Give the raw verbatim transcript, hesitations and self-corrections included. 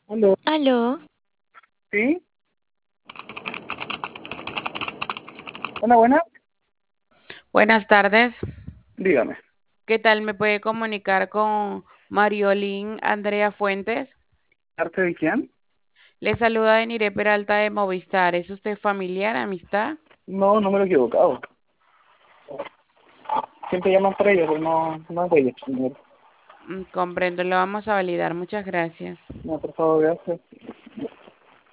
Aló, Aló, ¿sí? Hola, buena. buenas tardes. Dígame. ¿Qué tal? ¿Me puede comunicar con Mariolín Andrea Fuentes? ¿Arte de quién? Le saluda Deniré Peralta de Movistar. ¿Es usted familiar, amistad? No, no me lo he equivocado. Siempre llaman para ella, pero no, no es de ella, señor. Mm, comprendo, lo vamos a validar. Muchas gracias. No, por favor, gracias.